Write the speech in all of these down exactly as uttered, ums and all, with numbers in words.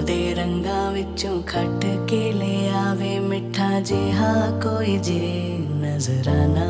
दे रंगां विचों खट के ले आवे मिठा जिहा कोई जे नजराना।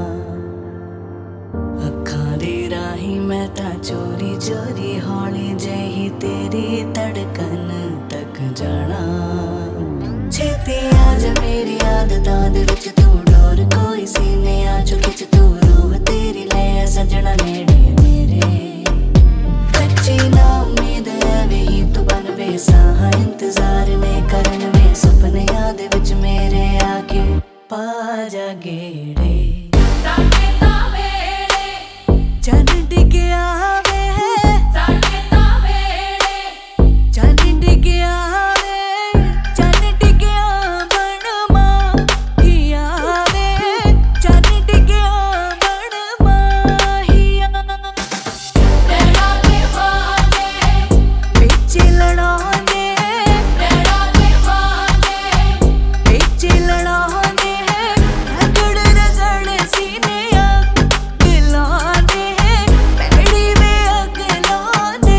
अखां दे राही मैं तां चोरी चोरी हौली जेही तेरी धड़कन तक जाना। छेती आजा मेरी आदतां दे विच तू डोर कोई सीने आ चो खिच तू रूह तेरी ले सजना नेड़े मेरे। कच्ची ना उम्मीद ऐवे ही तू बन वे साहा इंतजार ने करन वे सुपने याद विच मेरे आके पा जा गेड़े। साडे तां वेले चन्न डिगे आवे साडे तां वेले चन्न डिगे आवे चन्न डिगे बण माहिया वे चन्न डिगे बण माहिया। नैना दे वादे बिच लड़ांदे नैना दे वादे बिच लड़ांदे रगड़ रगड़ सीने अग लांदे पैड़ी वे अग लांदे।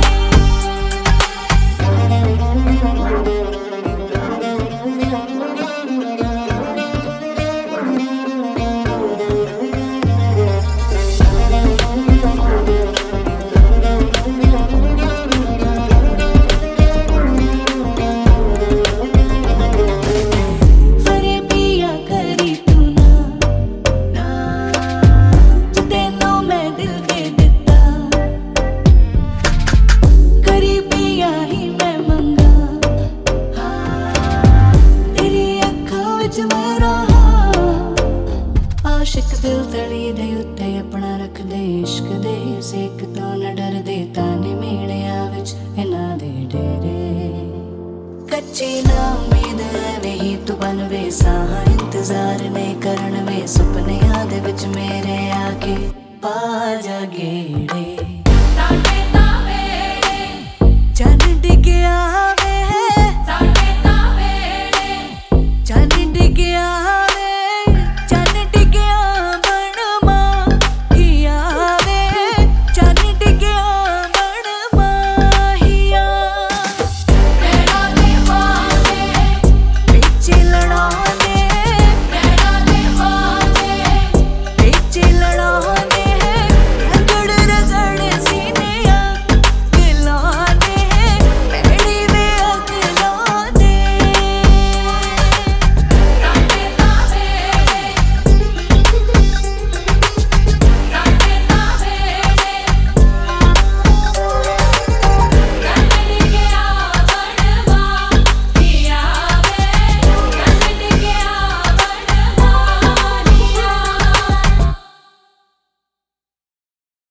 फरे पिया करी तू ना ना तेनों मैं दिल दे दिता। करी पिया ही मैं मंगा हाँ तेरी अखां विच मैं रहा। आशिक दिल तड़ी दे उत्ते अपना रख दे इश्क दे सेक तो न डर दे ताने मेड़िया विच इन्हां दे डेरे। कच्ची ना उम्मीद ऐवे ही तू बन वे साहा इंतजार ने करन वे सुपने याद विच मेरे आके पा जा गेड़े।